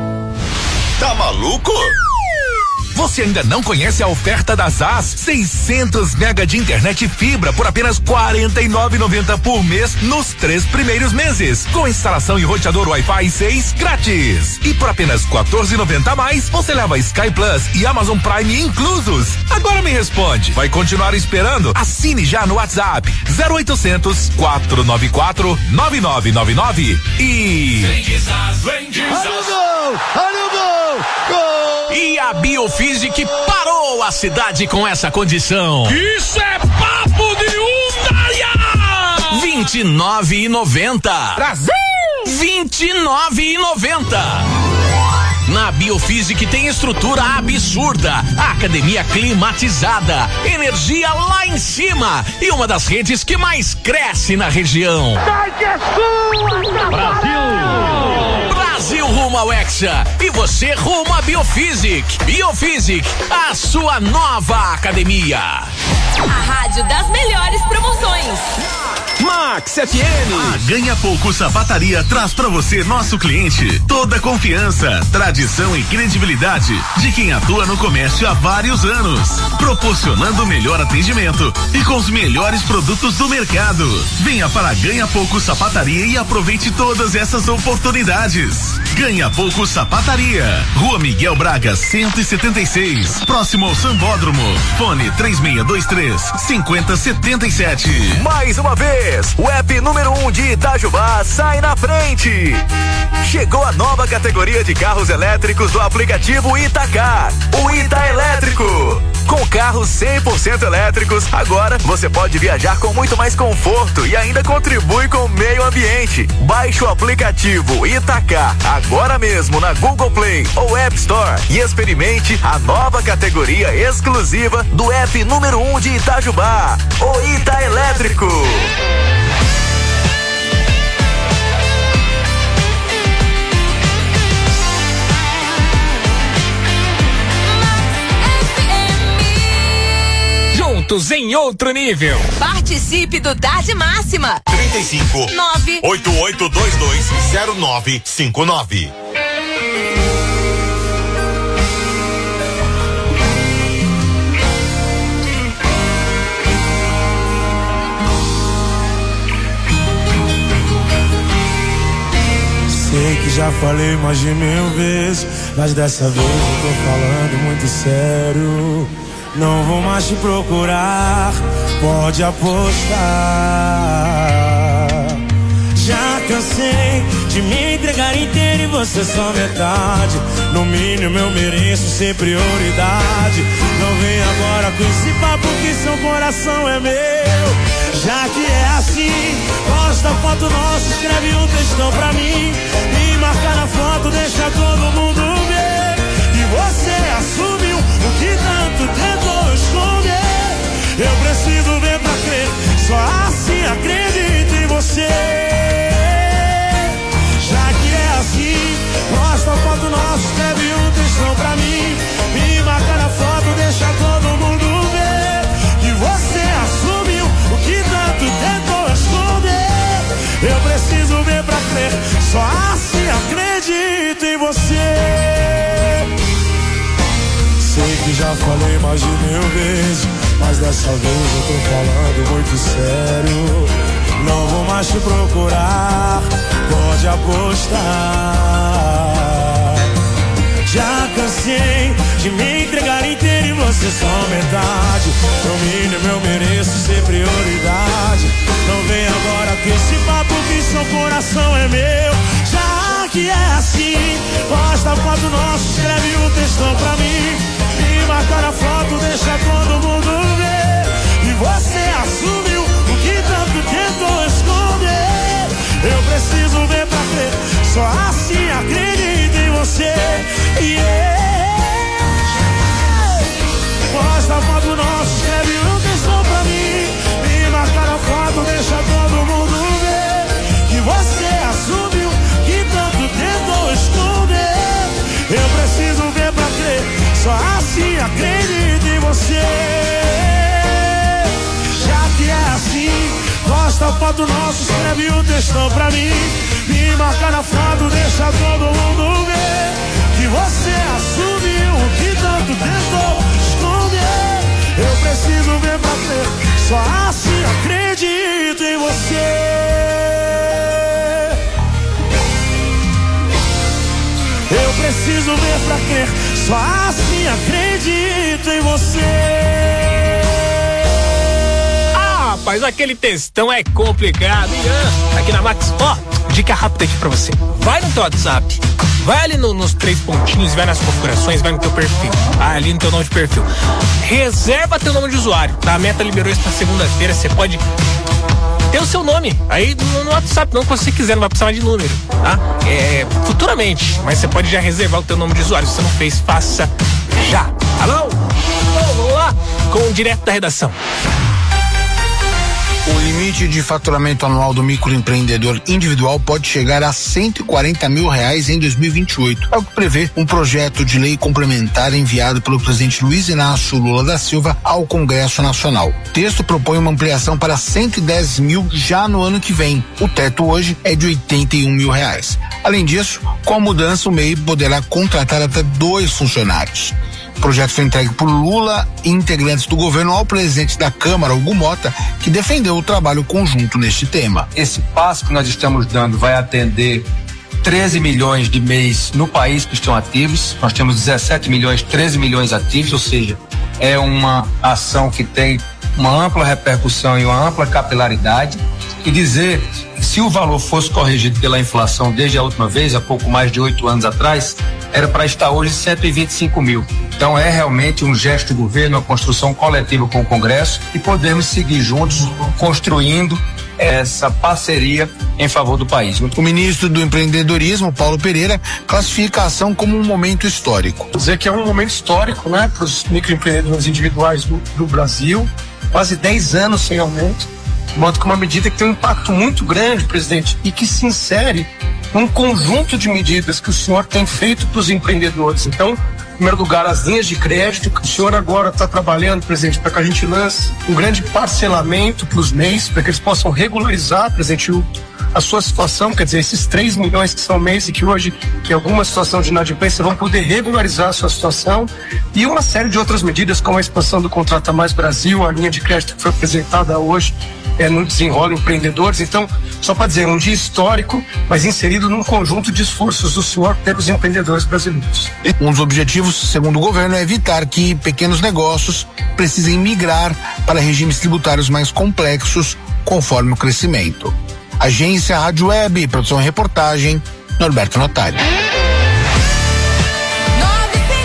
Tá maluco? Você ainda não conhece a oferta da Zaz? seiscentos mega de internet fibra por apenas quarenta e nove reais e noventa centavos por mês nos três primeiros meses, com instalação e roteador Wi-Fi seis grátis. E por apenas quatorze reais e noventa centavos a mais, você leva Sky Plus e Amazon Prime inclusos. Agora me responde, vai continuar esperando? Assine já no WhatsApp zero oitocentos, quatrocentos e noventa e quatro, nove nove nove nove e... Vem de Zaz, vem de Zaz. Olha o gol! Olha o gol! Gol! E a Biofísic parou a cidade com essa condição. Isso é papo de Undaia! vinte e nove e noventa. Brasil! vinte e nove e noventa. Na Biofísic tem estrutura absurda, academia climatizada, energia lá em cima e uma das redes que mais cresce na região. Brasil! Brasil rumo ao Hexa e você rumo à Biofísic. Biofísic, a sua nova academia. A rádio das melhores promoções. Max F M. A Ganha Pouco Sapataria traz pra você, nosso cliente, toda a confiança, tradição e credibilidade de quem atua no comércio há vários anos, proporcionando o melhor atendimento e com os melhores produtos do mercado. Venha para a Ganha Pouco Sapataria e aproveite todas essas oportunidades. Ganha Pouco Sapataria, Rua Miguel Braga cento e setenta e seis, próximo ao Sambódromo. Fone três seis dois três, cinco zero sete sete. Mais uma vez, o app número um de Itajubá sai na frente. Chegou a nova categoria de carros elétricos do aplicativo Itacar, o Ita Elétrico. Com carros cem por cento elétricos, agora você pode viajar com muito mais conforto e ainda contribui com o meio ambiente. Baixe o aplicativo Itacar agora mesmo na Google Play ou App Store e experimente a nova categoria exclusiva do app número um de Itajubá, o Ita Elétrico. Juntos em outro nível. Participe do Tarde Máxima. trinta e cinco, nove, oito oito dois dois, zero nove cinco nove. Sei que já falei mais de mil vezes, mas dessa vez eu tô falando muito sério. Não vou mais te procurar, pode apostar. Já cansei de me entregar inteiro e você só metade. No mínimo eu mereço ser prioridade. Não vem agora com esse papo que seu coração é meu. Já que é assim, posta foto nossa, escreve um textão pra mim. Me marca na foto, deixa todo mundo ver. E você assumiu o que tanto tentou esconder. Eu preciso ver pra crer, só assim acredito em você. Já que é assim, posta a foto nossa, escreve um textão pra mim. Me marca na foto, deixa todo mundo ver. Que você assumiu o que tanto tentou esconder. Eu preciso ver pra crer, só assim acredito em você. Sei que já falei mais de mil vezes, mas dessa vez eu tô falando muito sério. Não vou mais te procurar, pode apostar. Já cansei de me entregar inteiro e você só metade. No mínimo eu mereço ser prioridade. Não vem agora com esse papo que seu coração é meu. Já que é assim, posta a foto nossa, escreve um textão pra mim. Me marca na foto, deixa todo mundo ver. E você assumiu o que tanto tentou esconder. Eu preciso ver pra crer, só assim acredito em você. Yeah. Posta a foto nossa, escreve um textão pra mim. Me marca na foto, deixa todo mundo ver. Que você assumiu que tanto tentou esconder. Eu preciso ver pra crer, só assim acredito em você. Já que é assim, posta a foto nossa, escreve um textão pra mim. Me marca na foto, deixa todo mundo ver. Que você assumiu o que tanto tentou esconder. Eu preciso ver pra crer, só assim acredito em você. Eu preciso ver pra crer, só assim acredito em você. Ah, rapaz, aquele textão é complicado, hein? Ah, aqui na Max, ó, dica rápida aqui pra você. Vai no teu WhatsApp, vai ali no, nos três pontinhos, vai nas configurações, vai no teu perfil, ah, ali no teu nome de perfil. Reserva teu nome de usuário, tá? A Meta liberou isso pra segunda-feira, você pode ter o seu nome aí no, no WhatsApp, não quando você quiser, não vai precisar mais de número, tá? É, futuramente, mas você pode já reservar o teu nome de usuário, se você não fez, faça já. Alô? Vamos lá com o direto da redação. O limite de faturamento anual do microempreendedor individual pode chegar a cento e quarenta mil reais em dois mil e vinte e oito. É o que prevê um projeto de lei complementar enviado pelo presidente Luiz Inácio Lula da Silva ao Congresso Nacional. O texto propõe uma ampliação para cento e dez mil já no ano que vem. O teto hoje é de oitenta e um mil reais. Além disso, com a mudança, o M E I poderá contratar até dois funcionários. O projeto foi entregue por Lula e integrantes do governo ao presidente da Câmara, Hugo Mota, que defendeu o trabalho conjunto neste tema. Esse passo que nós estamos dando vai atender treze milhões de M E Is no país que estão ativos. Nós temos dezessete milhões, treze milhões ativos, ou seja, é uma ação que tem uma ampla repercussão e uma ampla capilaridade. E dizer que se o valor fosse corrigido pela inflação desde a última vez, há pouco mais de oito anos atrás, era para estar hoje cento e vinte e cinco mil. Então é realmente um gesto do governo, uma construção coletiva com o Congresso, e podemos seguir juntos construindo essa parceria em favor do país. O ministro do Empreendedorismo, Paulo Pereira, classifica a ação como um momento histórico. Dizer que é um momento histórico, né, para os microempreendedores individuais do, do Brasil, quase dez anos sem aumento, de modo que uma medida que tem um impacto muito grande, presidente, e que se insere num conjunto de medidas que o senhor tem feito para os empreendedores. Então, em primeiro lugar, as linhas de crédito, que o senhor agora está trabalhando, presidente, para que a gente lance um grande parcelamento para os M E Is, para que eles possam regularizar, presidente, o, a sua situação, quer dizer, esses três milhões que são M E Is e que hoje, em alguma situação de inadimplência, vão poder regularizar a sua situação, e uma série de outras medidas, como a expansão do Contrata Mais Brasil, a linha de crédito que foi apresentada hoje, é, no Desenrola Empreendedores. Então, só para dizer, um dia histórico, mas inserido num conjunto de esforços do senhor pelos empreendedores brasileiros. Um dos objetivos, segundo o governo, é evitar que pequenos negócios precisem migrar para regimes tributários mais complexos conforme o crescimento. Agência Rádio Web, produção e reportagem, Norberto Notário.